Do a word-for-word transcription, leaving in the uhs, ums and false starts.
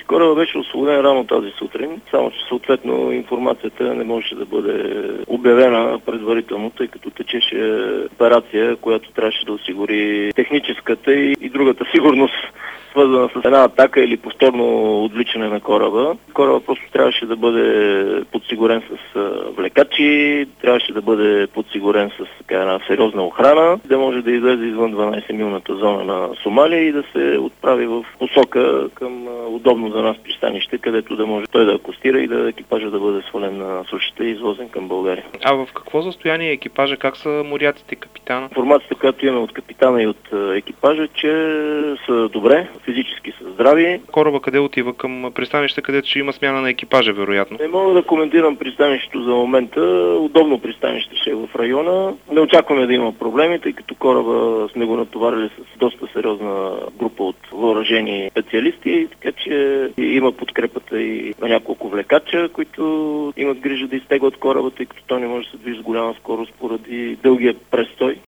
Кораба беше освободен рано тази сутрин, само че съответно информацията не можеше да бъде обявена предварително, тъй като течеше операция, която трябваше да осигури техническата и, и другата сигурност, свързана с една атака или повторно отвличане на кораба. Кораба просто трябваше да бъде подсигурен с влекачи, трябваше да бъде подсигурен с така, една сериозна охрана, да може да излезе извън дванайсет-милната зона на Сомалия и да се отправи в посока към удобно за нас пристанище, където да може той да акостира и да екипажа да бъде свален на сушата и извозен към България. А в какво състояние е екипажа? Как са моряците, капитана? Информацията, която имаме от капитана и от екипажа, че са добре, физически са здрави. Кораба къде отива? Към пристанище, където ще има смяна на екипажа, вероятно? Не мога да коментирам пристанището за момента. Удобно пристанище ще е в района. Не очакваме да има проблеми, тъй като кораба сме го натоварили с доста сериозна група от въоръжени специалисти, така че има подкрепата и на няколко влекача, които имат грижа да изтеглят кораба, тъй като той не може да се движи с голяма скорост поради дългия престой.